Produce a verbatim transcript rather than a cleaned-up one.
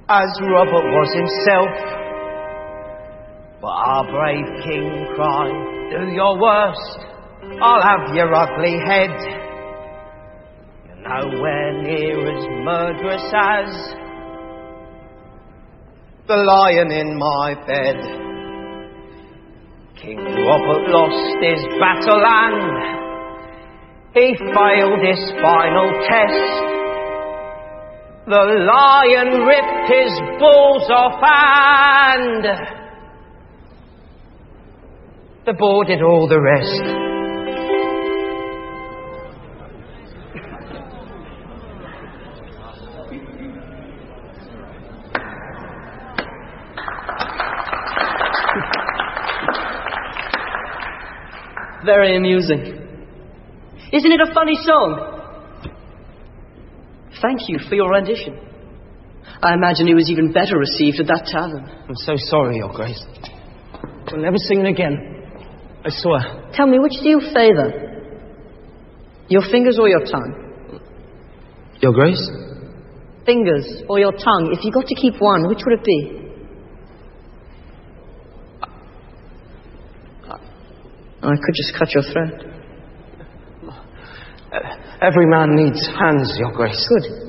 as Robert was himself. But our brave king cried, do your worst, I'll have your ugly head. You're nowhere near as murderous as the lion in my bed. King Robert lost his battle and he failed his final test. The lion ripped his balls off and the boar did all the rest. Very amusing. Isn't it a funny song? Thank you for your rendition. I imagine it was even better received at that tavern. I'm so sorry, Your Grace. We'll never sing it again. I swear. Tell me, which do you favour? Your fingers or your tongue? Your Grace? Fingers or your tongue. If you got to keep one, which would it be? I could just cut your throat. Every man needs hands, Your Grace. Good.